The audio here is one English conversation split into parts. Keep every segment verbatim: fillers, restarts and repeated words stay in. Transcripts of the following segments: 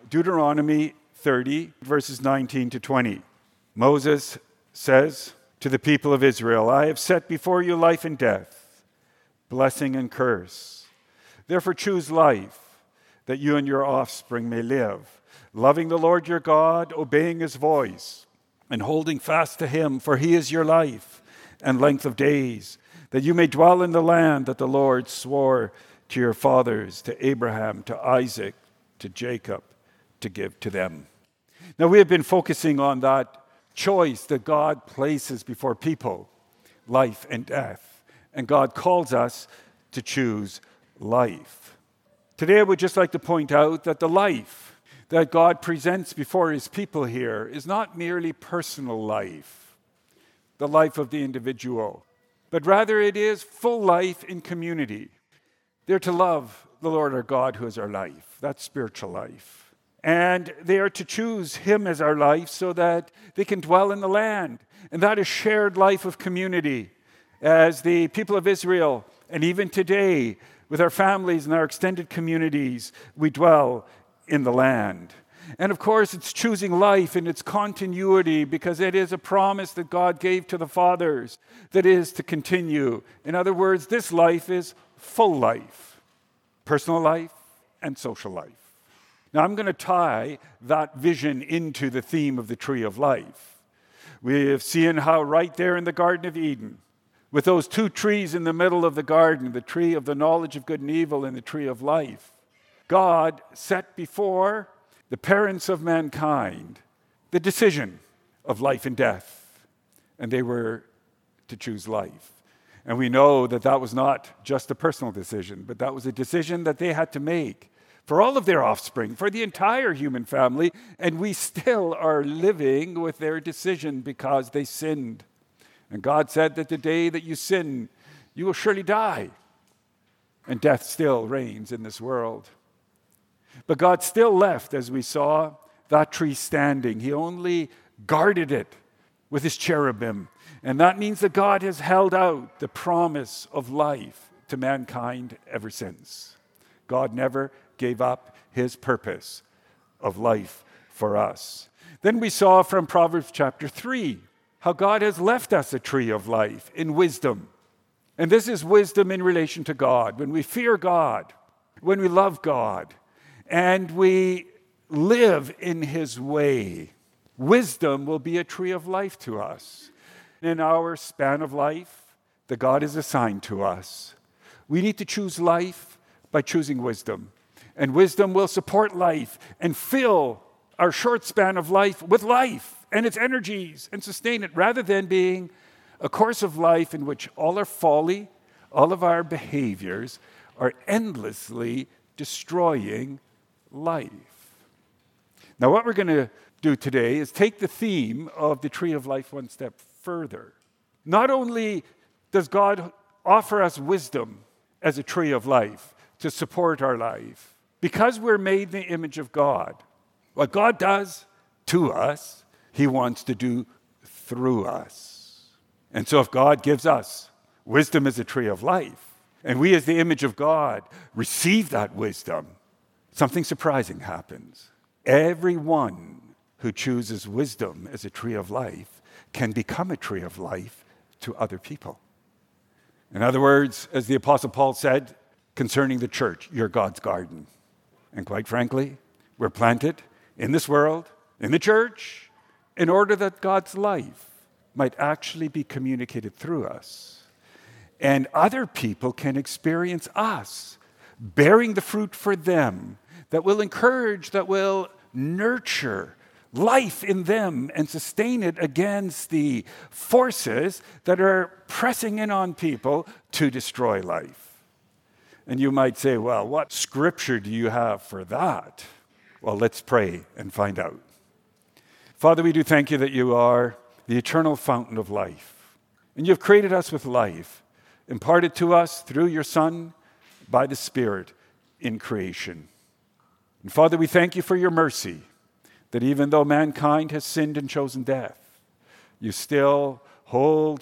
Deuteronomy thirty, verses nineteen to twenty. Moses says to the people of Israel, I have set before you life and death, blessing and curse. Therefore choose life, that you and your offspring may live, loving the Lord your God, obeying his voice, and holding fast to him, for he is your life and length of days, that you may dwell in the land that the Lord swore to your fathers, to Abraham, to Isaac, to Jacob, to give to them. Now we have been focusing on that choice that God places before people, life and death. And God calls us to choose life. Today I would just like to point out that the life that God presents before his people here is not merely personal life, the life of the individual, but rather it is full life in community. They're to love the Lord our God who is our life. That's spiritual life. And they are to choose him as our life so that they can dwell in the land. And that is shared life of community. As the people of Israel, and even today, with our families and our extended communities, we dwell in the land. And of course, it's choosing life in its continuity because it is a promise that God gave to the fathers that is to continue. In other words, this life is full life, personal life and social life. Now, I'm going to tie that vision into the theme of the tree of life. We have seen how right there in the Garden of Eden, with those two trees in the middle of the garden, the tree of the knowledge of good and evil and the tree of life, God set before the parents of mankind the decision of life and death, and they were to choose life. And we know that that was not just a personal decision, but that was a decision that they had to make for all of their offspring, for the entire human family, and we still are living with their decision because they sinned. And God said that the day that you sin, you will surely die. And death still reigns in this world. But God still left, as we saw, that tree standing. He only guarded it with his cherubim. And that means that God has held out the promise of life to mankind ever since. God never gave up his purpose of life for us. Then we saw from Proverbs chapter three how God has left us a tree of life in wisdom. And this is wisdom in relation to God. When we fear God, when we love God, and we live in his way, wisdom will be a tree of life to us. In our span of life that God has assigned to us, we need to choose life by choosing wisdom. And wisdom will support life and fill our short span of life with life and its energies and sustain it, rather than being a course of life in which all our folly, all of our behaviors are endlessly destroying life. Now, what we're going to do today is take the theme of the tree of life one step further. Not only does God offer us wisdom as a tree of life to support our life, because we're made in the image of God, what God does to us, he wants to do through us. And so if God gives us wisdom as a tree of life, and we as the image of God receive that wisdom, something surprising happens. Everyone who chooses wisdom as a tree of life can become a tree of life to other people. In other words, as the Apostle Paul said concerning the church, you're God's garden. And quite frankly, we're planted in this world, in the church, in order that God's life might actually be communicated through us. And other people can experience us bearing the fruit for them that will encourage, that will nurture life in them and sustain it against the forces that are pressing in on people to destroy life. And you might say, well, what scripture do you have for that? Well, let's pray and find out. Father, we do thank you that you are the eternal fountain of life. And you've created us with life, imparted to us through your Son by the Spirit in creation. And Father, we thank you for your mercy, that even though mankind has sinned and chosen death, you still hold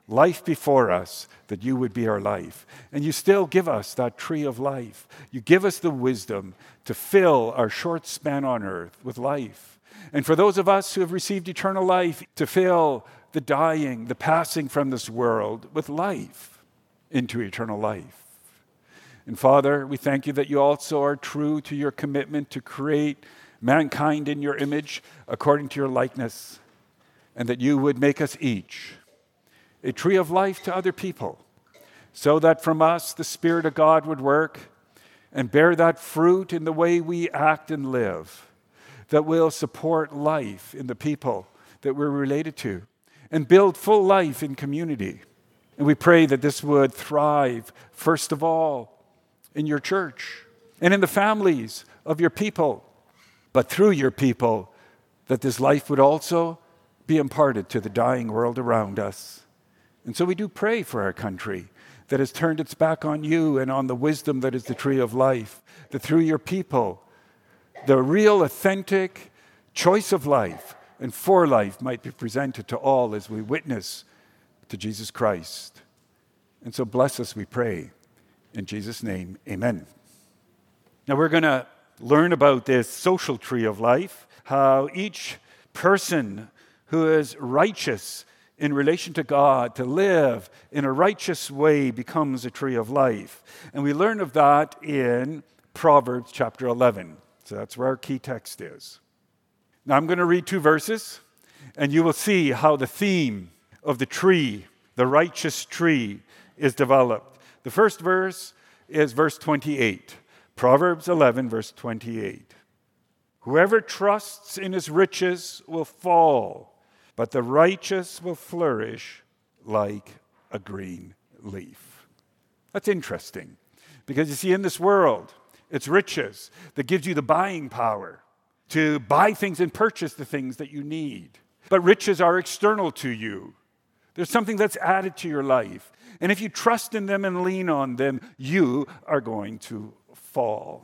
life before us, that you would be our life. And you still give us that tree of life. You give us the wisdom to fill our short span on earth with life. And for those of us who have received eternal life, to fill the dying, the passing from this world with life into eternal life. And Father, we thank you that you also are true to your commitment to create mankind in your image according to your likeness, and that you would make us each a tree of life to other people, so that from us the Spirit of God would work and bear that fruit in the way we act and live, that will support life in the people that we're related to and build full life in community. And we pray that this would thrive, first of all, in your church and in the families of your people, but through your people, that this life would also be imparted to the dying world around us. And so we do pray for our country that has turned its back on you and on the wisdom that is the tree of life, that through your people, the real, authentic choice of life and for life might be presented to all as we witness to Jesus Christ. And so bless us, we pray. In Jesus' name, amen. Now we're going to learn about this social tree of life, how each person who is righteous in relation to God, to live in a righteous way, becomes a tree of life. And we learn of that in Proverbs chapter eleven. So that's where our key text is. Now I'm going to read two verses, and you will see how the theme of the tree, the righteous tree, is developed. The first verse is verse twenty-eight. Proverbs eleven, verse twenty-eight. Whoever trusts in his riches will fall, but the righteous will flourish like a green leaf. That's interesting, because you see, in this world, it's riches that gives you the buying power to buy things and purchase the things that you need. But riches are external to you. There's something that's added to your life. And if you trust in them and lean on them, you are going to fall.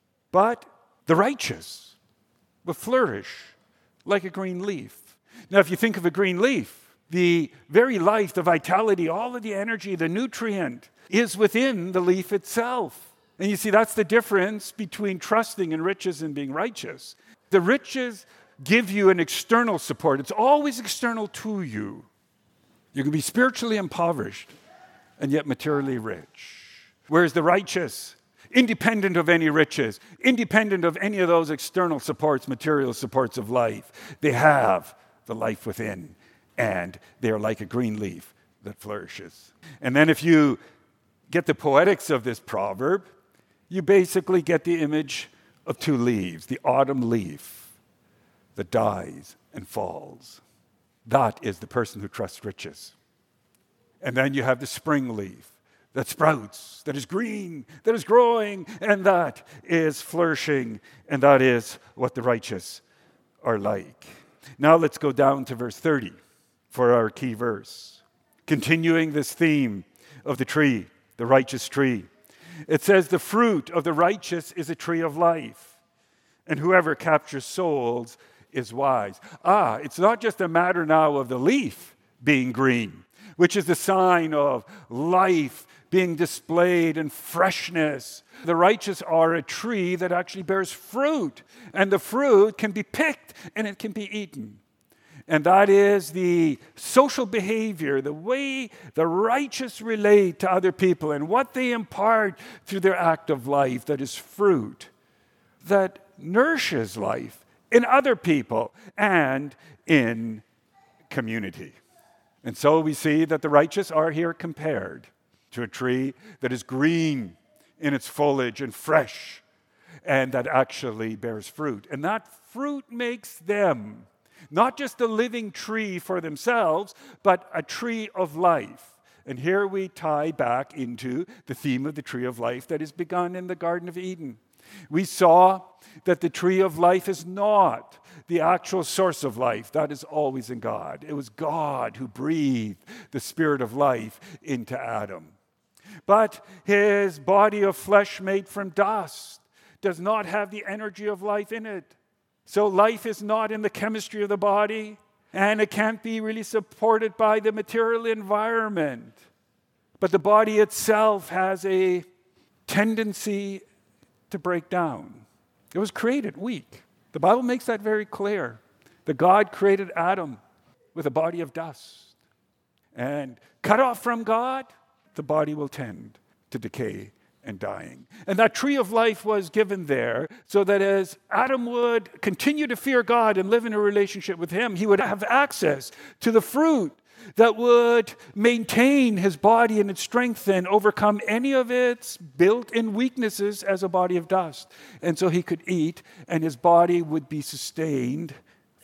But the righteous will flourish like a green leaf. Now, if you think of a green leaf, the very life, the vitality, all of the energy, the nutrient is within the leaf itself. And you see, that's the difference between trusting in riches and being righteous. The riches give you an external support. It's always external to you. You can be spiritually impoverished and yet materially rich. Whereas the righteous, independent of any riches, independent of any of those external supports, material supports of life, they have the life within, and they are like a green leaf that flourishes. And then if you get the poetics of this proverb, you basically get the image of two leaves, the autumn leaf that dies and falls. That is the person who trusts riches. And then you have the spring leaf that sprouts, that is green, that is growing, and that is flourishing, and that is what the righteous are like. Now let's go down to verse thirty for our key verse. Continuing this theme of the tree, the righteous tree. It says, the fruit of the righteous is a tree of life, and whoever captures souls is wise. Ah, it's not just a matter now of the leaf being green, which is the sign of life being displayed and freshness. The righteous are a tree that actually bears fruit, and the fruit can be picked and it can be eaten. And that is the social behavior, the way the righteous relate to other people and what they impart through their act of life, that is fruit that nourishes life in other people and in community. And so we see that the righteous are here compared to a tree that is green in its foliage and fresh, and that actually bears fruit. And that fruit makes them not just a living tree for themselves, but a tree of life. And here we tie back into the theme of the tree of life that is begun in the Garden of Eden. We saw that the tree of life is not the actual source of life. That is always in God. It was God who breathed the spirit of life into Adam. But his body of flesh made from dust does not have the energy of life in it. So life is not in the chemistry of the body. and it can't be really supported by the material environment. But the body itself has a tendency to break down. It was created weak. The Bible makes that very clear. That God created Adam with a body of dust. And cut off from God, the body will tend to decay and dying. And that tree of life was given there so that as Adam would continue to fear God and live in a relationship with him, he would have access to the fruit that would maintain his body and its strength and overcome any of its built-in weaknesses as a body of dust. And so he could eat, and his body would be sustained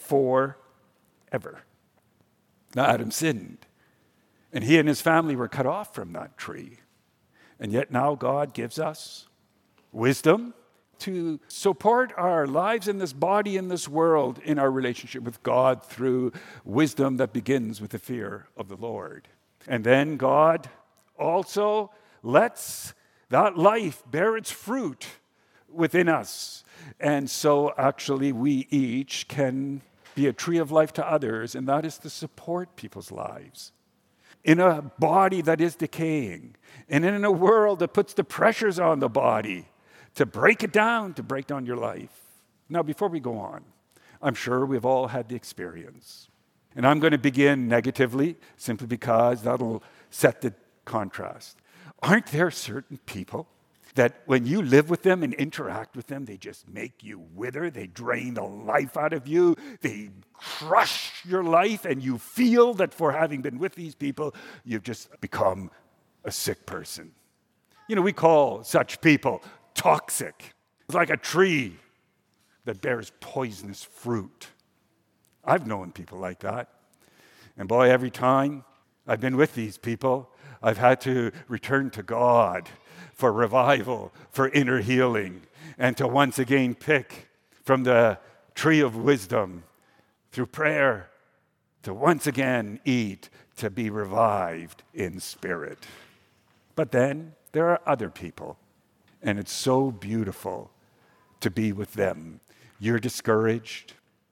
forever. Now Adam sinned, and he and his family were cut off from that tree. And yet now God gives us wisdom to support our lives in this body, in this world, in our relationship with God through wisdom that begins with the fear of the Lord. And then God also lets that life bear its fruit within us. And so actually we each can be a tree of life to others, and that is to support people's lives. In a body that is decaying, and in a world that puts the pressures on the body to break it down, to break down your life. Now, before we go on, I'm sure we've all had the experience. And I'm going to begin negatively, simply because that'll set the contrast. Aren't there certain people that when you live with them and interact with them, they just make you wither, they drain the life out of you, they crush your life, and you feel that for having been with these people, you've just become a sick person? You know, we call such people toxic. It's like a tree that bears poisonous fruit. I've known people like that. And boy, every time I've been with these people, I've had to return to God for revival, for inner healing, and to once again pick from the tree of wisdom through prayer, to once again eat, to be revived in spirit. But then there are other people, and it's so beautiful to be with them. You're discouraged,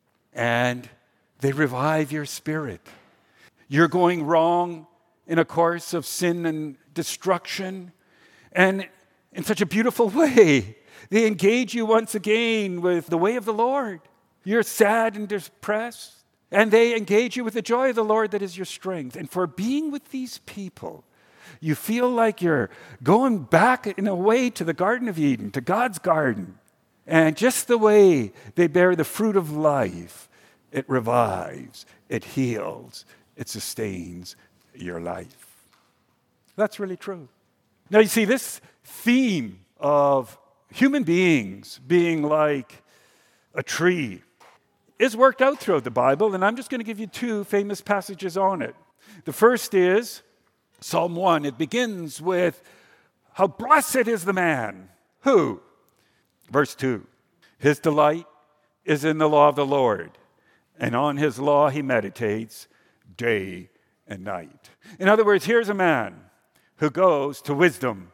and they revive your spirit. You're going wrong in a course of sin and destruction, and in such a beautiful way, they engage you once again with the way of the Lord. You're sad and depressed, and they engage you with the joy of the Lord that is your strength. And for being with these people, you feel like you're going back in a way to the Garden of Eden, to God's garden. And just the way they bear the fruit of life, it revives, it heals, it sustains your life. That's really true. Now you see, this theme of human beings being like a tree is worked out throughout the Bible, and I'm just going to give you two famous passages on it. The first is Psalm one. It begins with, how blessed is the man who, verse two, his delight is in the law of the Lord, and on his law he meditates day and night. In other words, here's a man who goes to wisdom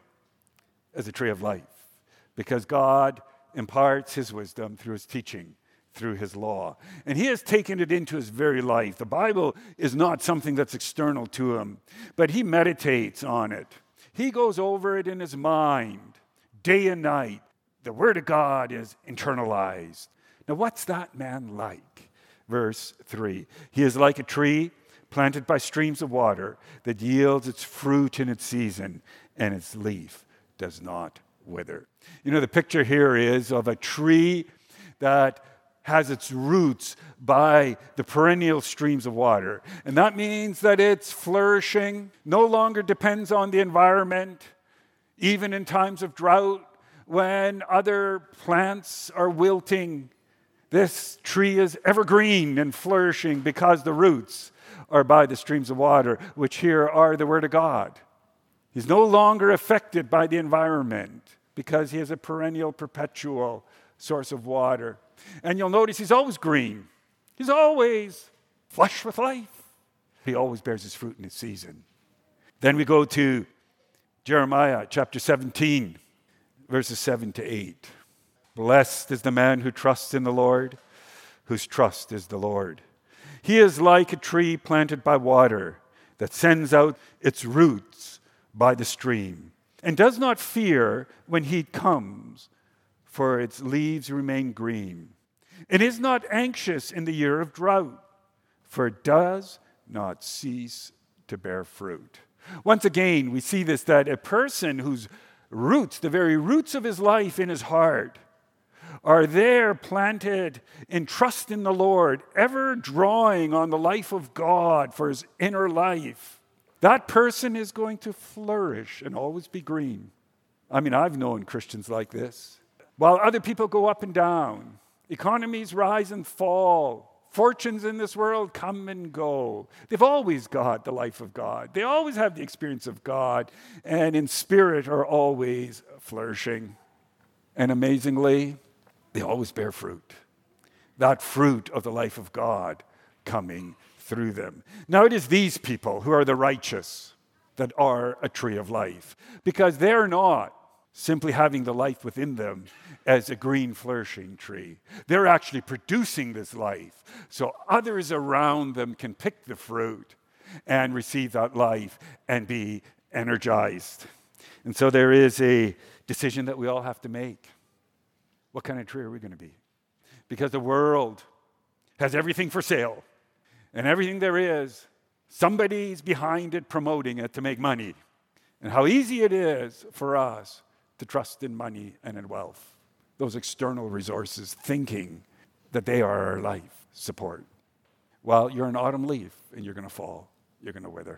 as a tree of life, because God imparts his wisdom through his teaching, through his law. And he has taken it into his very life. The Bible is not something that's external to him, but he meditates on it. He goes over it in his mind, day and night. The word of God is internalized. Now, what's that man like? Verse three, he is like a tree planted by streams of water that yields its fruit in its season, and its leaf does not wither. You know, the picture here is of a tree that has its roots by the perennial streams of water. And that means that it's flourishing, no longer depends on the environment, even in times of drought, when other plants are wilting. This tree is evergreen and flourishing because the roots are by the streams of water, which here are the Word of God. He's no longer affected by the environment because he is a perennial, perpetual source of water. And you'll notice he's always green. He's always flush with life. He always bears his fruit in its season. Then we go to Jeremiah chapter seventeen, verses seven to eight. Blessed is the man who trusts in the Lord, whose trust is the Lord. He is like a tree planted by water that sends out its roots by the stream and does not fear when heat comes, for its leaves remain green. It is not anxious in the year of drought, for it does not cease to bear fruit. Once again, we see this, that a person whose roots, the very roots of his life in his heart, are there planted in trust in the Lord, ever drawing on the life of God for his inner life, that person is going to flourish and always be green. I mean, I've known Christians like this. While other people go up and down, economies rise and fall, fortunes in this world come and go, they've always got the life of God. They always have the experience of God, and in spirit are always flourishing. And amazingly, they always bear fruit. That fruit of the life of God coming through them. Now it is these people who are the righteous that are a tree of life, because they're not simply having the life within them as a green flourishing tree. They're actually producing this life so others around them can pick the fruit and receive that life and be energized. And so there is a decision that we all have to make. What kind of tree are we going to be? Because the world has everything for sale, and everything there is, somebody's behind it promoting it to make money. And how easy it is for us to trust in money and in wealth, those external resources, thinking that they are our life support. Well, you're an autumn leaf, and you're going to fall. You're going to wither.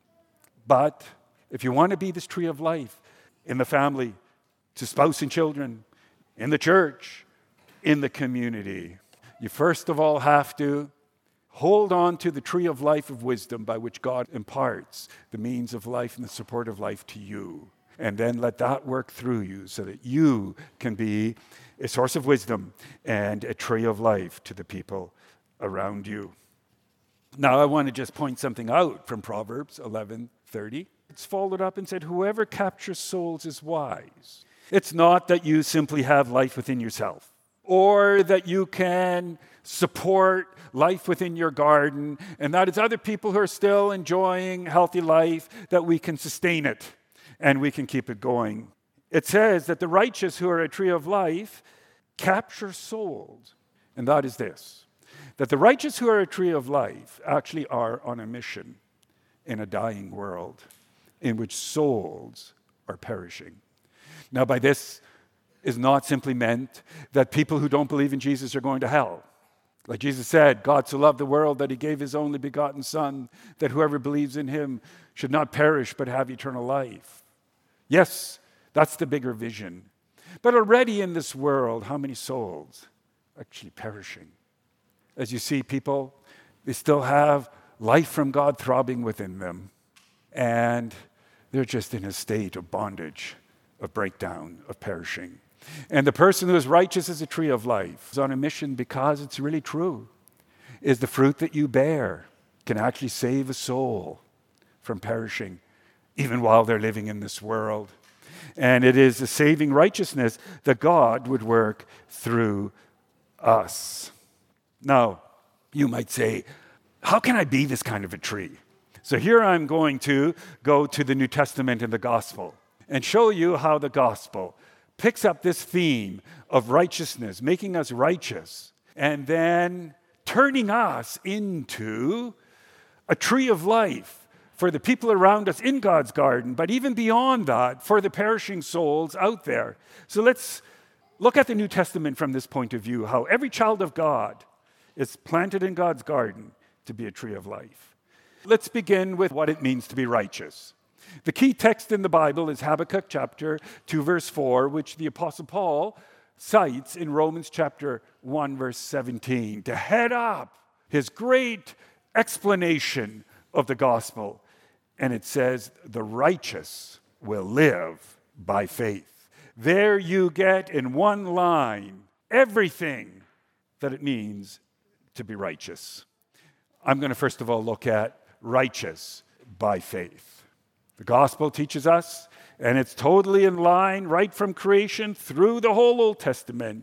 But if you want to be this tree of life in the family, to spouse and children, in the church, in the community, you first of all have to hold on to the tree of life of wisdom by which God imparts the means of life and the support of life to you. And then let that work through you so that you can be a source of wisdom and a tree of life to the people around you. Now, I want to just point something out from Proverbs eleven thirty. It's followed up and said, whoever captures souls is wise. It's not that you simply have life within yourself, or that you can support life within your garden, and that it's other people who are still enjoying healthy life, that we can sustain it and we can keep it going. It says that the righteous who are a tree of life capture souls. And that is this, that the righteous who are a tree of life actually are on a mission in a dying world in which souls are perishing. Now, by this is not simply meant that people who don't believe in Jesus are going to hell. Like Jesus said, God so loved the world that he gave his only begotten Son, that whoever believes in him should not perish but have eternal life. Yes, that's the bigger vision. But already in this world, how many souls are actually perishing? As you see people, they still have life from God throbbing within them, and they're just in a state of bondage, of breakdown, of perishing. And the person who is righteous as a tree of life is on a mission because it's really true. Is the fruit that you bear can actually save a soul from perishing, even while they're living in this world. And it is the saving righteousness that God would work through us. Now, you might say, how can I be this kind of a tree? So here I'm going to go to the New Testament and the gospel and show you how the gospel picks up this theme of righteousness, making us righteous, and then turning us into a tree of life for the people around us in God's garden, but even beyond that, for the perishing souls out there. So let's look at the New Testament from this point of view, how every child of God is planted in God's garden to be a tree of life. Let's begin with what it means to be righteous. The key text in the Bible is Habakkuk chapter two, verse four, which the Apostle Paul cites in Romans chapter one, verse seventeen, to head up his great explanation of the gospel. And it says, the righteous will live by faith. There you get in one line everything that it means to be righteous. I'm going to first of all look at righteous by faith. The gospel teaches us, and it's totally in line right from creation through the whole Old Testament,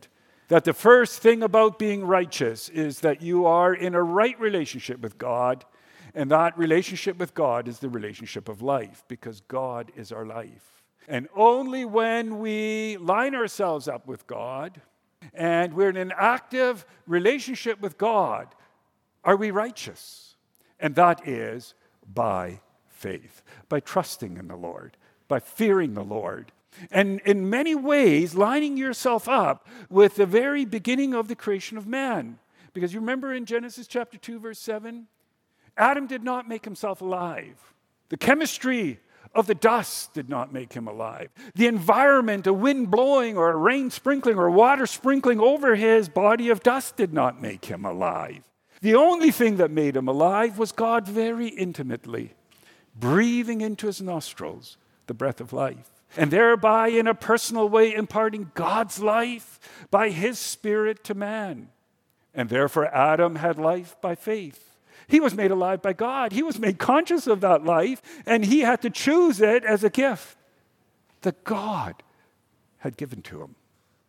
that the first thing about being righteous is that you are in a right relationship with God, and that relationship with God is the relationship of life, because God is our life. And only when we line ourselves up with God and we're in an active relationship with God are we righteous. And that is by faith, by trusting in the Lord, by fearing the Lord. And in many ways, lining yourself up with the very beginning of the creation of man. Because you remember in Genesis chapter two, verse seven, Adam did not make himself alive. The chemistry of the dust did not make him alive. The environment, a wind blowing or a rain sprinkling or water sprinkling over his body of dust did not make him alive. The only thing that made him alive was God very intimately breathing into his nostrils the breath of life, and thereby in a personal way imparting God's life by his Spirit to man. And therefore Adam had life by faith. He was made alive by God. He was made conscious of that life, and he had to choose it as a gift that God had given to him.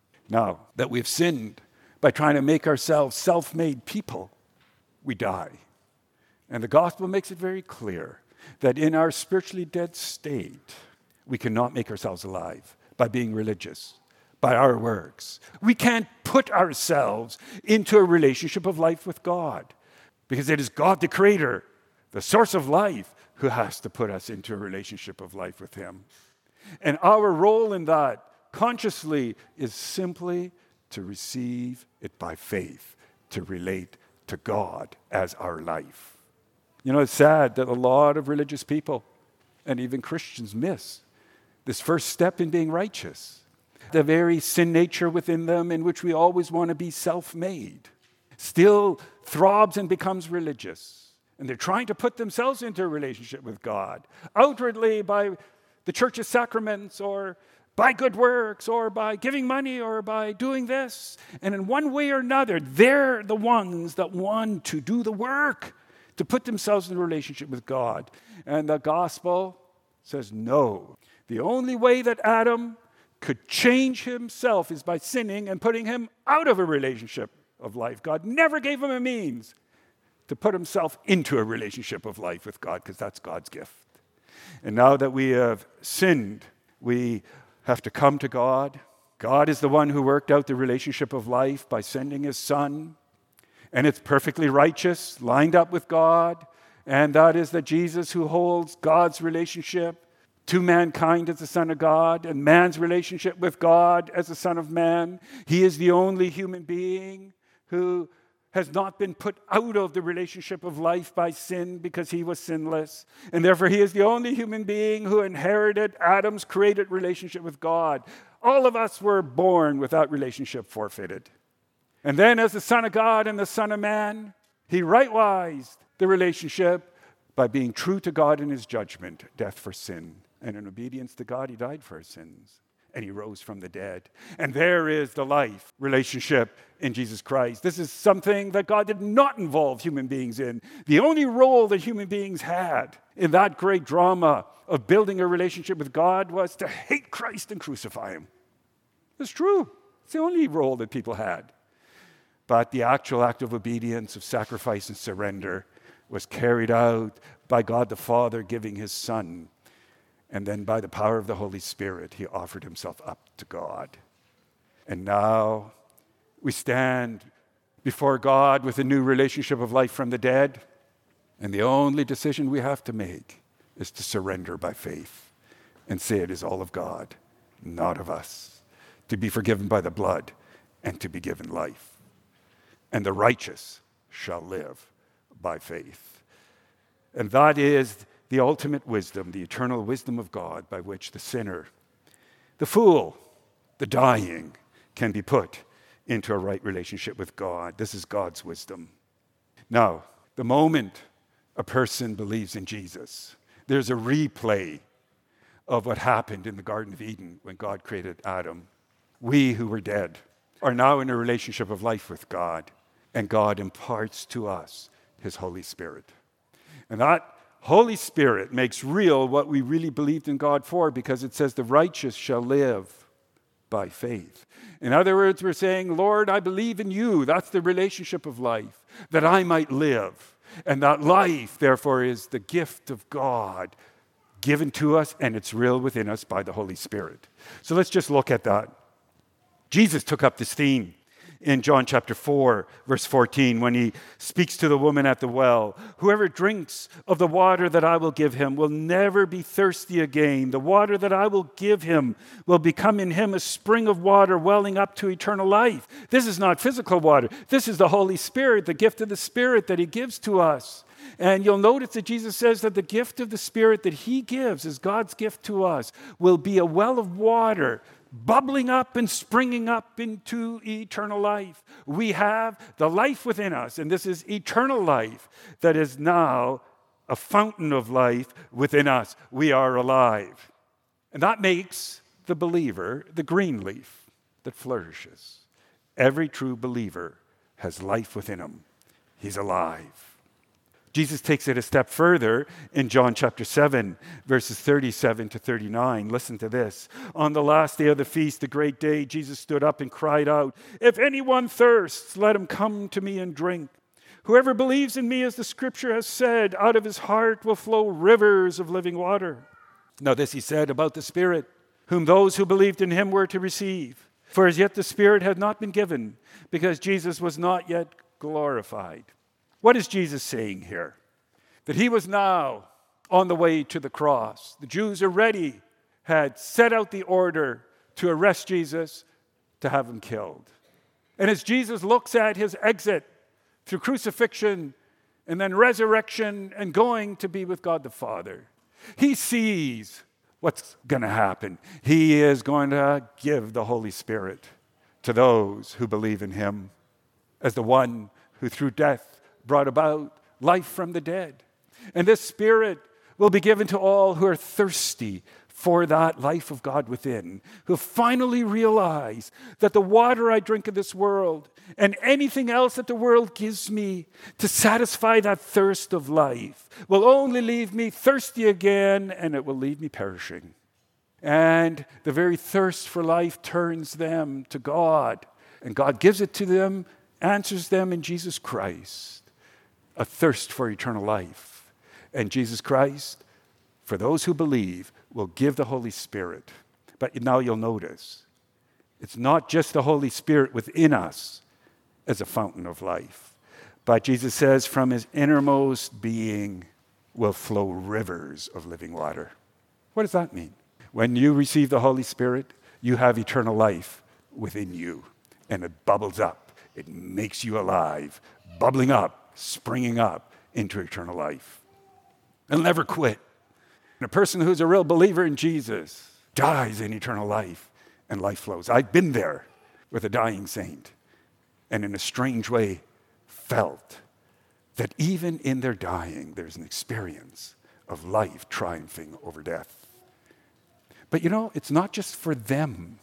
Now that we've sinned by trying to make ourselves self-made people, we die. And the gospel makes it very clear that in our spiritually dead state, we cannot make ourselves alive by being religious, by our works. We can't put ourselves into a relationship of life with God, because it is God the Creator, the source of life, who has to put us into a relationship of life with him. And our role in that, consciously, is simply to receive it by faith, to relate to God as our life. You know, it's sad that a lot of religious people, and even Christians, miss this first step in being righteous. The very sin nature within them, in which we always want to be self-made, still throbs and becomes religious. And they're trying to put themselves into a relationship with God, outwardly by the church's sacraments, or by good works, or by giving money, or by doing this. And in one way or another, they're the ones that want to do the work to put themselves in a relationship with God. And the gospel says no. The only way that Adam could change himself is by sinning and putting him out of a relationship of life. God never gave him a means to put himself into a relationship of life with God, because that's God's gift. And now that we have sinned, we have to come to God. God is the one who worked out the relationship of life by sending his Son. And it's perfectly righteous, lined up with God. And that is that Jesus, who holds God's relationship to mankind as the Son of God, and man's relationship with God as the Son of Man. He is the only human being who has not been put out of the relationship of life by sin, because he was sinless. And therefore he is the only human being who inherited Adam's created relationship with God. All of us were born with that relationship forfeited. And then as the Son of God and the Son of Man, he rightwised the relationship by being true to God in his judgment, death for sin. And in obedience to God, he died for our sins. And he rose from the dead. And there is the life relationship in Jesus Christ. This is something that God did not involve human beings in. The only role that human beings had in that great drama of building a relationship with God was to hate Christ and crucify him. It's true. It's the only role that people had. But the actual act of obedience, of sacrifice and surrender, was carried out by God the Father giving his Son. And then by the power of the Holy Spirit, he offered himself up to God. And now we stand before God with a new relationship of life from the dead. And the only decision we have to make is to surrender by faith and say it is all of God, not of us, to be forgiven by the blood and to be given life. And the righteous shall live by faith. And that is the ultimate wisdom, the eternal wisdom of God, by which the sinner, the fool, the dying, can be put into a right relationship with God. This is God's wisdom. Now, the moment a person believes in Jesus, there's a replay of what happened in the Garden of Eden when God created Adam. We who were dead are now in a relationship of life with God, and God imparts to us his Holy Spirit. And that Holy Spirit makes real what we really believed in God for, because it says the righteous shall live by faith. In other words, we're saying, Lord, I believe in you. That's the relationship of life, that I might live. And that life, therefore, is the gift of God given to us, and it's real within us by the Holy Spirit. So let's just look at that. Jesus took up this theme in John chapter four, verse fourteen, when he speaks to the woman at the well. Whoever drinks of the water that I will give him will never be thirsty again. The water that I will give him will become in him a spring of water welling up to eternal life. This is not physical water. This is the Holy Spirit, the gift of the Spirit that he gives to us. And you'll notice that Jesus says that the gift of the Spirit that he gives as God's gift to us will be a well of water bubbling up and springing up into eternal life. We have the life within us, and this is eternal life that is now a fountain of life within us. We are alive. And that makes the believer the green leaf that flourishes. Every true believer has life within him. He's alive. Jesus takes it a step further in John chapter seven, verses thirty-seven to thirty-nine. Listen to this. On the last day of the feast, the great day, Jesus stood up and cried out, "If anyone thirsts, let him come to me and drink. Whoever believes in me, as the scripture has said, out of his heart will flow rivers of living water." Now this he said about the Spirit, whom those who believed in him were to receive. For as yet the Spirit had not been given, because Jesus was not yet glorified. What is Jesus saying here? That he was now on the way to the cross. The Jews already had set out the order to arrest Jesus, to have him killed. And as Jesus looks at his exit through crucifixion and then resurrection and going to be with God the Father, he sees what's going to happen. He is going to give the Holy Spirit to those who believe in him as the one who through death brought about life from the dead. And this Spirit will be given to all who are thirsty for that life of God within, who finally realize that the water I drink of this world and anything else that the world gives me to satisfy that thirst of life will only leave me thirsty again, and it will leave me perishing. And the very thirst for life turns them to God, and God gives it to them, answers them in Jesus Christ. A thirst for eternal life. And Jesus Christ, for those who believe, will give the Holy Spirit. But now you'll notice, it's not just the Holy Spirit within us as a fountain of life. But Jesus says, from his innermost being will flow rivers of living water. What does that mean? When you receive the Holy Spirit, you have eternal life within you. And it bubbles up. It makes you alive, bubbling up, springing up into eternal life. It'll never quit. And a person who's a real believer in Jesus dies in eternal life, and life flows. I've been there with a dying saint, and in a strange way felt that even in their dying, there's an experience of life triumphing over death. But you know, it's not just for them,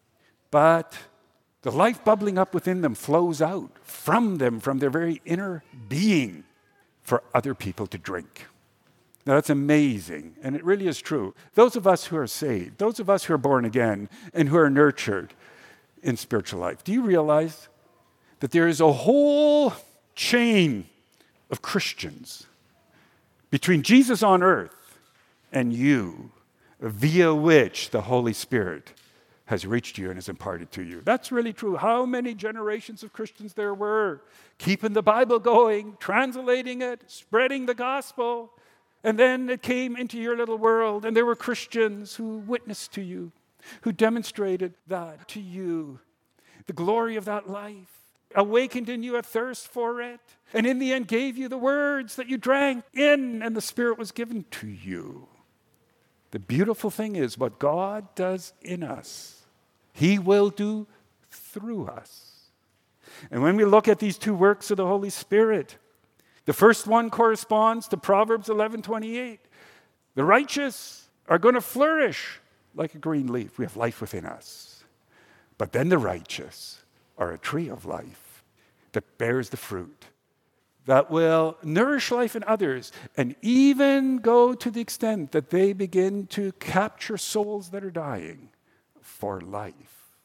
but the life bubbling up within them flows out from them, from their very inner being, for other people to drink. Now that's amazing, and it really is true. Those of us who are saved, those of us who are born again and who are nurtured in spiritual life, do you realize that there is a whole chain of Christians between Jesus on earth and you, via which the Holy Spirit has reached you and is imparted to you? That's really true. How many generations of Christians there were keeping the Bible going, translating it, spreading the gospel, and then it came into your little world, and there were Christians who witnessed to you, who demonstrated that to you, the glory of that life, awakened in you a thirst for it, and in the end gave you the words that you drank in, and the Spirit was given to you. The beautiful thing is what God does in us, he will do through us. And when we look at these two works of the Holy Spirit, the first one corresponds to Proverbs eleven twenty-eight. The righteous are going to flourish like a green leaf. We have life within us. But then the righteous are a tree of life that bears the fruit, that will nourish life in others, and even go to the extent that they begin to capture souls that are dying for life.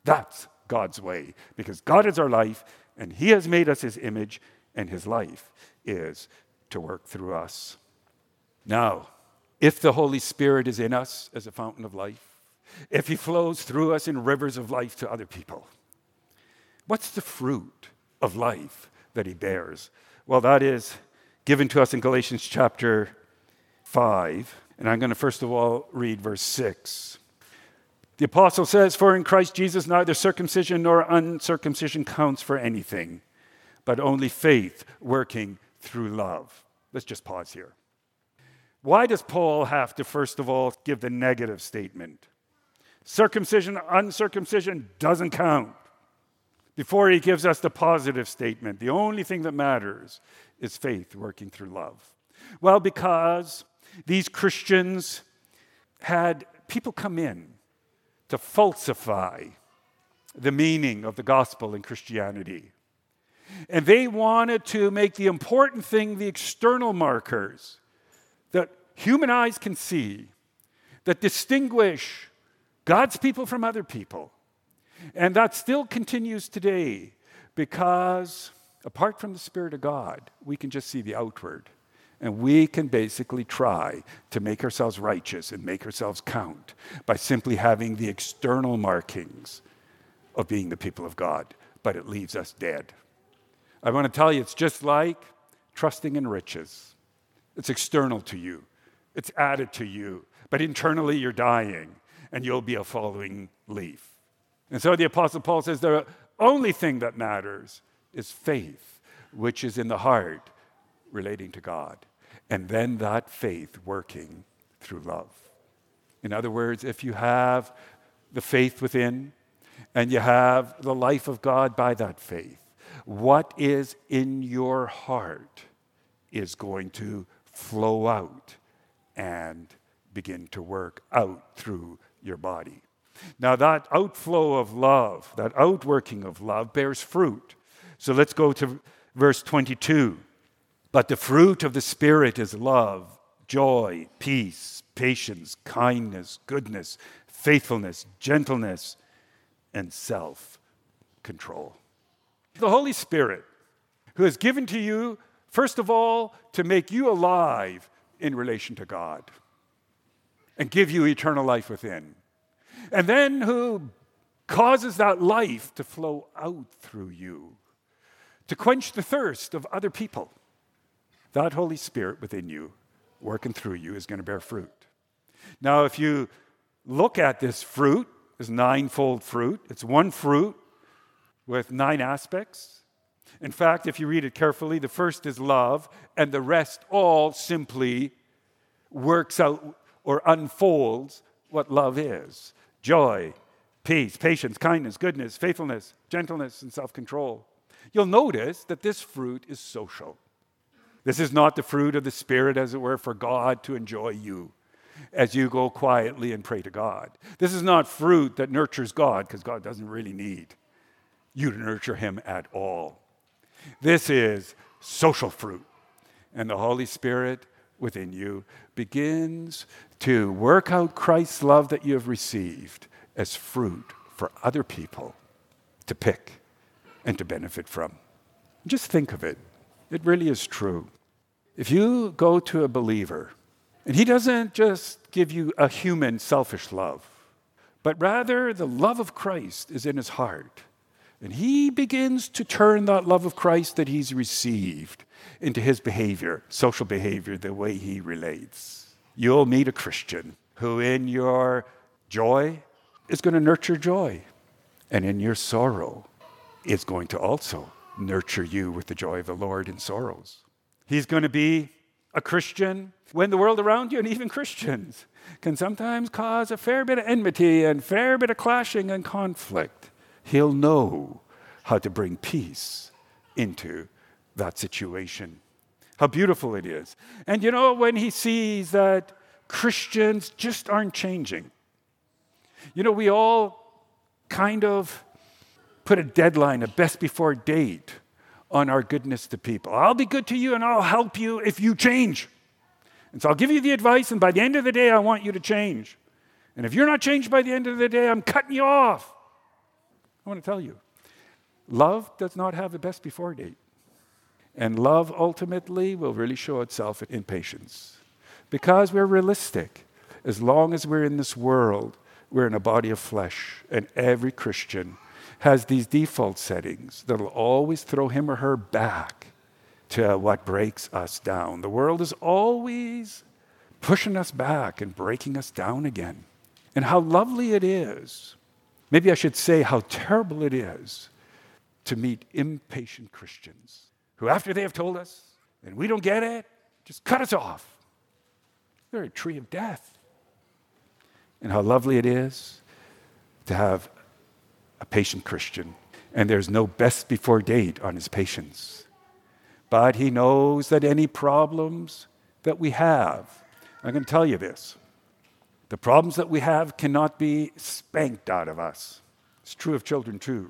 That's God's way, because God is our life, and he has made us his image, and his life is to work through us. Now, if the Holy Spirit is in us as a fountain of life, if he flows through us in rivers of life to other people, what's the fruit of life that he bears? Well, that is given to us in Galatians chapter five. And I'm going to first of all read verse six. The apostle says, "For in Christ Jesus neither circumcision nor uncircumcision counts for anything, but only faith working through love." Let's just pause here. Why does Paul have to first of all give the negative statement? Circumcision, uncircumcision doesn't count. Before he gives us the positive statement, the only thing that matters is faith working through love. Well, because these Christians had people come in to falsify the meaning of the gospel in Christianity. And they wanted to make the important thing the external markers that human eyes can see, that distinguish God's people from other people. And that still continues today, because apart from the Spirit of God, we can just see the outward. And we can basically try to make ourselves righteous and make ourselves count by simply having the external markings of being the people of God. But it leaves us dead. I want to tell you, it's just like trusting in riches. It's external to you. It's added to you. But internally, you're dying, and you'll be a falling leaf. And so the Apostle Paul says the only thing that matters is faith, which is in the heart, relating to God. And then that faith working through love. In other words, if you have the faith within, and you have the life of God by that faith, what is in your heart is going to flow out and begin to work out through your body. Now that outflow of love, that outworking of love bears fruit. So let's go to verse twenty-two. But the fruit of the Spirit is love, joy, peace, patience, kindness, goodness, faithfulness, gentleness, and self-control. The Holy Spirit, who is given to you, first of all, to make you alive in relation to God and give you eternal life within. And then who causes that life to flow out through you, to quench the thirst of other people. That Holy Spirit within you, working through you, is going to bear fruit. Now, if you look at this fruit, this ninefold fruit, it's one fruit with nine aspects. In fact, if you read it carefully, the first is love, and the rest all simply works out or unfolds what love is. Joy, peace, patience, kindness, goodness, faithfulness, gentleness, and self-control. You'll notice that this fruit is social. This is not the fruit of the Spirit, as it were, for God to enjoy you as you go quietly and pray to God. This is not fruit that nurtures God, because God doesn't really need you to nurture him at all. This is social fruit. And the Holy Spirit within you begins to work out Christ's love that you have received as fruit for other people to pick and to benefit from. Just think of it. It really is true. If you go to a believer, and he doesn't just give you a human selfish love, but rather the love of Christ is in his heart, and he begins to turn that love of Christ that he's received into his behavior, social behavior, the way he relates. You'll meet a Christian who in your joy is going to nurture joy, and in your sorrow is going to also nurture you with the joy of the Lord in sorrows. He's going to be a Christian when the world around you, and even Christians, can sometimes cause a fair bit of enmity and fair bit of clashing and conflict. He'll know how to bring peace into that situation. How beautiful it is. And you know, when he sees that Christians just aren't changing, you know, we all kind of put a deadline, a best before date on our goodness to people. I'll be good to you and I'll help you if you change. And so I'll give you the advice, and by the end of the day, I want you to change. And if you're not changed by the end of the day, I'm cutting you off. I want to tell you, love does not have a best before date. And love ultimately will really show itself in patience. Because we're realistic. As long as we're in this world, we're in a body of flesh. And every Christian has these default settings that'll always throw him or her back to what breaks us down. The world is always pushing us back and breaking us down again. And how lovely it is, maybe I should say how terrible it is, to meet impatient Christians who, after they have told us and we don't get it, just cut us off. They're a tree of death. And how lovely it is to have a patient Christian, and there's no best before date on his patience. But he knows that any problems that we have, I'm going to tell you this, the problems that we have cannot be spanked out of us. It's true of children too.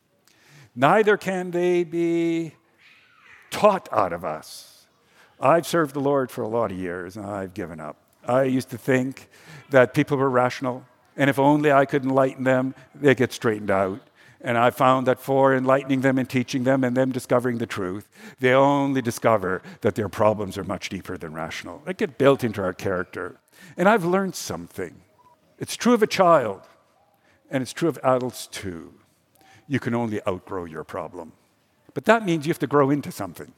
Neither can they be taught out of us. I've served the Lord for a lot of years, and I've given up. I used to think that people were rational, and if only I could enlighten them, they get straightened out. And I found that for enlightening them and teaching them and them discovering the truth, they only discover that their problems are much deeper than rational. They get built into our character. And I've learned something. It's true of a child, and it's true of adults too. You can only outgrow your problem. But that means you have to grow into something.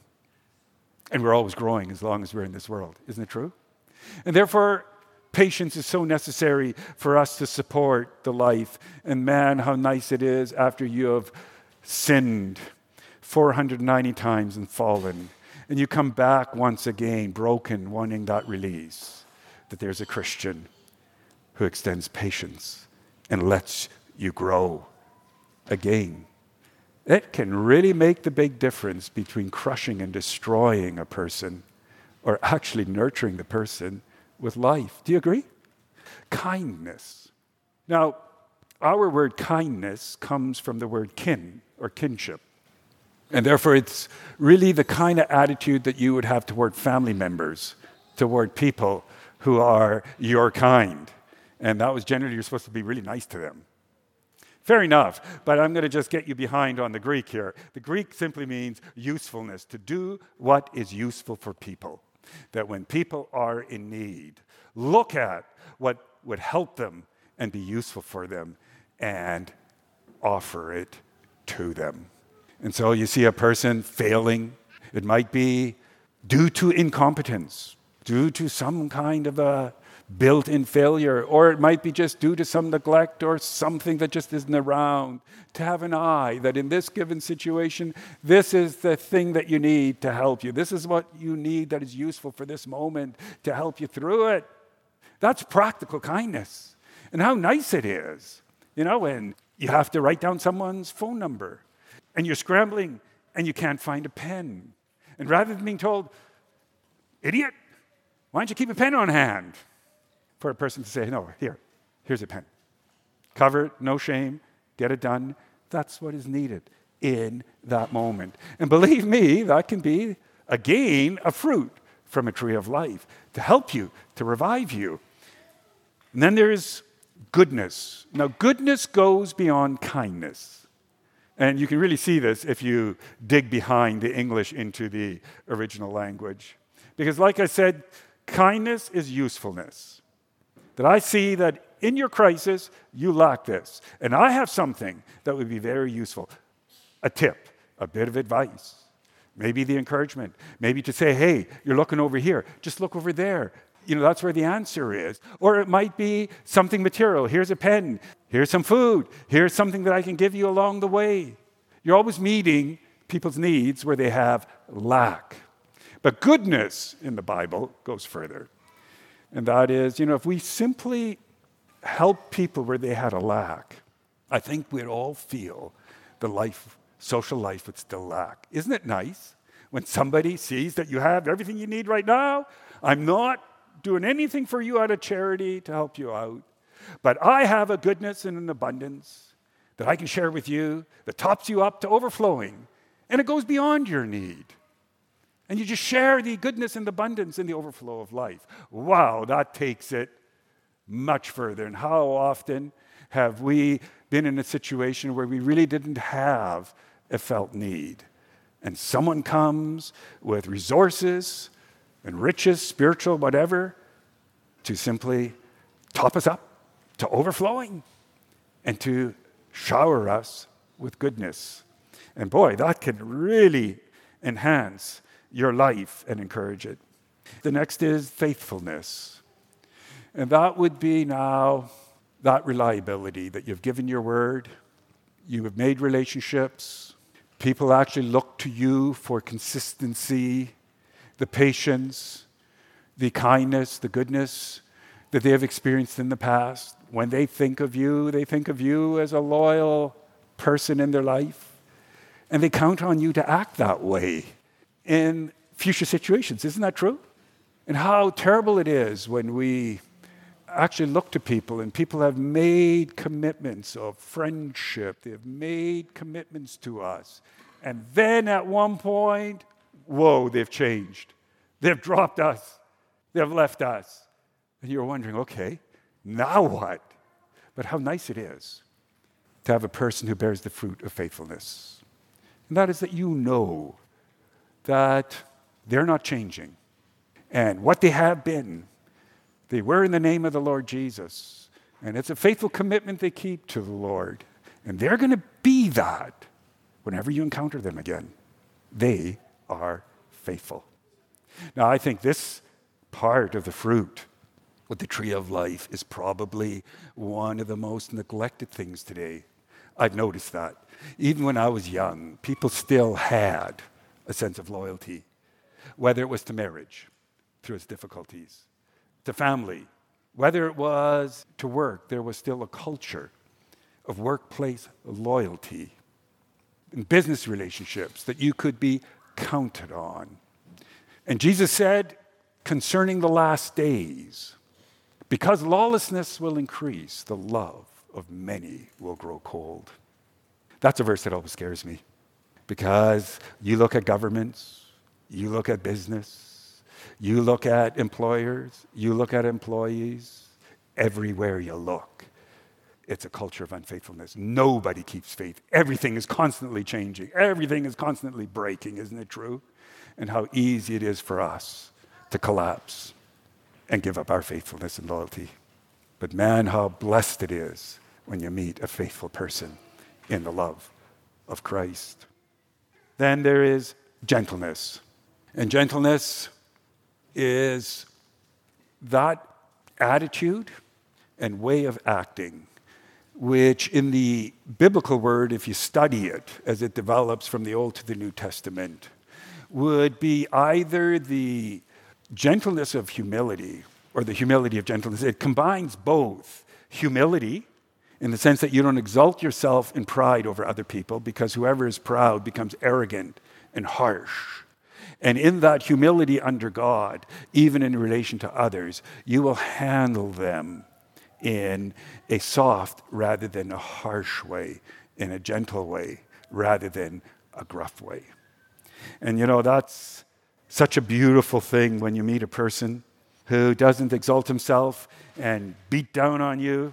And we're always growing as long as we're in this world. Isn't it true? And therefore, patience is so necessary for us to support the life. And man, how nice it is after you have sinned four hundred ninety times and fallen. And you come back once again, broken, wanting that release. That there's a Christian who extends patience and lets you grow again. It can really make the big difference between crushing and destroying a person or actually nurturing the person with life. Do you agree? Kindness. Now, our word kindness comes from the word kin or kinship. And therefore, it's really the kind of attitude that you would have toward family members, toward people who are your kind. And that was generally, you're supposed to be really nice to them. Fair enough, but I'm going to just get you behind on the Greek here. The Greek simply means usefulness, to do what is useful for people. That when people are in need, look at what would help them and be useful for them and offer it to them. And so you see a person failing. It might be due to incompetence, due to some kind of a built-in failure, or it might be just due to some neglect or something that just isn't around. To have an eye that in this given situation, this is the thing that you need to help you. This is what you need that is useful for this moment to help you through it. That's practical kindness. And how nice it is, you know, when you have to write down someone's phone number and you're scrambling and you can't find a pen. And rather than being told, idiot, why don't you keep a pen on hand? For a person to say, no, here, here's a pen. Cover it, no shame, get it done. That's what is needed in that moment. And believe me, that can be, again, a fruit from a tree of life to help you, to revive you. And then there's goodness. Now, goodness goes beyond kindness. And you can really see this if you dig behind the English into the original language. Because like I said, kindness is usefulness. That I see that in your crisis, you lack this. And I have something that would be very useful. A tip, a bit of advice, maybe the encouragement, maybe to say, hey, you're looking over here, just look over there. You know, that's where the answer is. Or it might be something material. Here's a pen, here's some food, here's something that I can give you along the way. You're always meeting people's needs where they have lack. But goodness in the Bible goes further. And that is, you know, if we simply help people where they had a lack, I think we'd all feel the life, social life would still lack. Isn't it nice when somebody sees that you have everything you need right now? I'm not doing anything for you out of charity to help you out, but I have a goodness and an abundance that I can share with you that tops you up to overflowing, and it goes beyond your need. And you just share the goodness and abundance and the overflow of life. Wow, that takes it much further. And how often have we been in a situation where we really didn't have a felt need. And someone comes with resources and riches, spiritual, whatever, to simply top us up to overflowing and to shower us with goodness. And boy, that can really enhance your life and encourage it. The next is faithfulness. And that would be now that reliability that you've given your word, you have made relationships, people actually look to you for consistency, the patience, the kindness, the goodness that they have experienced in the past. When they think of you, they think of you as a loyal person in their life, and they count on you to act that way in future situations. Isn't that true? And how terrible it is when we actually look to people and people have made commitments of friendship. They have made commitments to us. And then at one point, whoa, they've changed. They've dropped us. They've left us. And you're wondering, okay, now what? But how nice it is to have a person who bears the fruit of faithfulness. And that is that you know that they're not changing. And what they have been, they were in the name of the Lord Jesus. And it's a faithful commitment they keep to the Lord. And they're going to be that whenever you encounter them again. They are faithful. Now, I think this part of the fruit with the tree of life is probably one of the most neglected things today. I've noticed that. Even when I was young, people still had a sense of loyalty, whether it was to marriage through its difficulties, to family, whether it was to work, there was still a culture of workplace loyalty, in business relationships that you could be counted on. And Jesus said concerning the last days, because lawlessness will increase, the love of many will grow cold. That's a verse that always scares me, because you look at governments, you look at business, you look at employers, you look at employees, everywhere you look, it's a culture of unfaithfulness. Nobody keeps faith. Everything is constantly changing. Everything is constantly breaking, isn't it true? And how easy it is for us to collapse and give up our faithfulness and loyalty. But man, how blessed it is when you meet a faithful person in the love of Christ. Then there is gentleness. And gentleness is that attitude and way of acting, which in the biblical word, if you study it as it develops from the Old to the New Testament, would be either the gentleness of humility or the humility of gentleness. It combines both humility in the sense that you don't exalt yourself in pride over other people, because whoever is proud becomes arrogant and harsh. And in that humility under God, even in relation to others, you will handle them in a soft rather than a harsh way, in a gentle way rather than a gruff way. And you know, that's such a beautiful thing when you meet a person who doesn't exalt himself and beat down on you,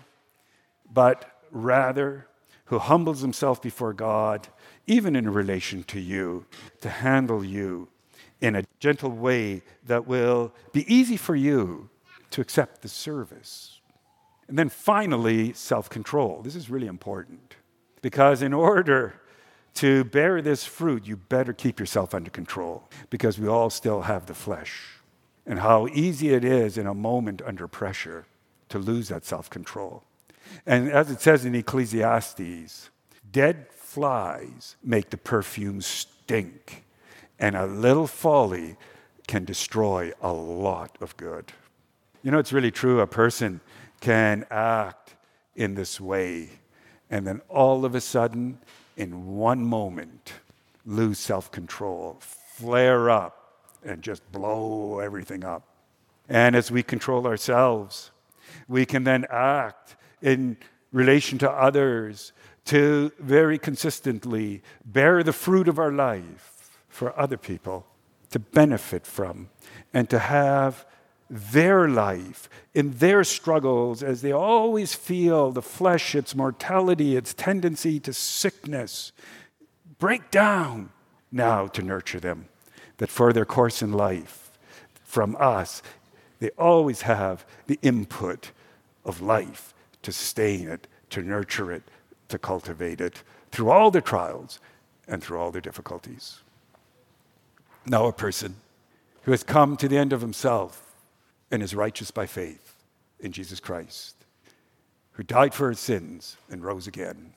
but rather who humbles himself before God, even in relation to you, to handle you in a gentle way that will be easy for you to accept the service. And then finally, self-control. This is really important, because in order to bear this fruit, you better keep yourself under control, because we all still have the flesh. And how easy it is in a moment under pressure to lose that self-control. And as it says in Ecclesiastes, dead flies make the perfume stink, and a little folly can destroy a lot of good. You know, it's really true. A person can act in this way, and then all of a sudden, in one moment, lose self-control, flare up, and just blow everything up. And as we control ourselves, we can then act in relation to others to very consistently bear the fruit of our life for other people to benefit from and to have their life, in their struggles, as they always feel the flesh, its mortality, its tendency to sickness, break down now to nurture them, that for their course in life, from us, they always have the input of life to sustain it, to nurture it, to cultivate it, through all their trials and through all their difficulties. Now a person who has come to the end of himself and is righteous by faith in Jesus Christ, who died for his sins and rose again.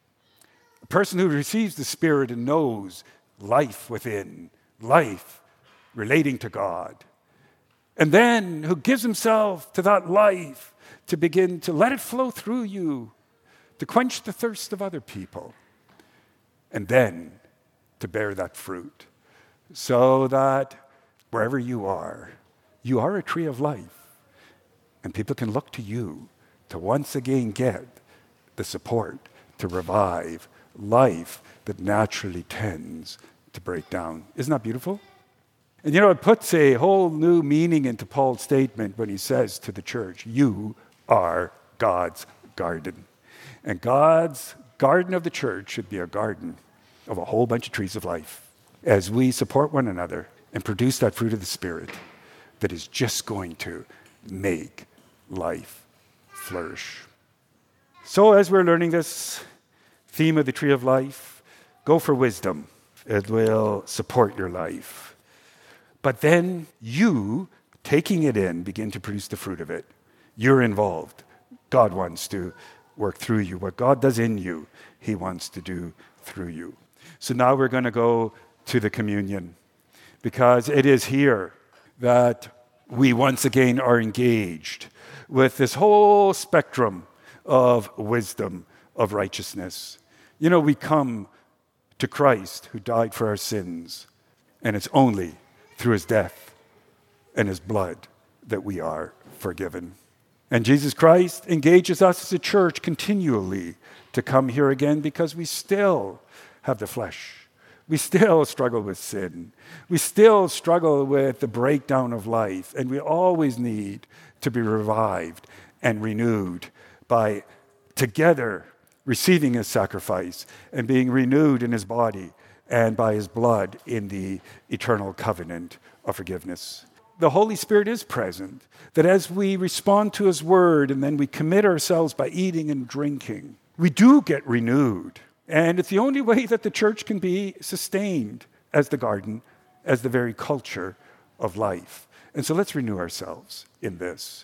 A person who receives the Spirit and knows life within, life relating to God, and then who gives himself to that life to begin to let it flow through you, to quench the thirst of other people, and then to bear that fruit, so that wherever you are, you are a tree of life, and people can look to you to once again get the support to revive life that naturally tends to break down. Isn't that beautiful? And you know, it puts a whole new meaning into Paul's statement when he says to the church, you are God's garden. And God's garden of the church should be a garden of a whole bunch of trees of life as we support one another and produce that fruit of the Spirit that is just going to make life flourish. So as we're learning this theme of the tree of life, go for wisdom. It will support your life. But then you, taking it in, begin to produce the fruit of it. You're involved. God wants to work through you. What God does in you, he wants to do through you. So now we're going to go to the communion, because it is here that we once again are engaged with this whole spectrum of wisdom, of righteousness. You know, we come to Christ who died for our sins, and it's only through his death and his blood that we are forgiven. And Jesus Christ engages us as a church continually to come here again, because we still have the flesh. We still struggle with sin. We still struggle with the breakdown of life, and we always need to be revived and renewed by together receiving his sacrifice and being renewed in his body and by his blood in the eternal covenant of forgiveness. The Holy Spirit is present, that as we respond to his word and then we commit ourselves by eating and drinking, we do get renewed. And it's the only way that the church can be sustained as the garden, as the very culture of life. And so let's renew ourselves in this.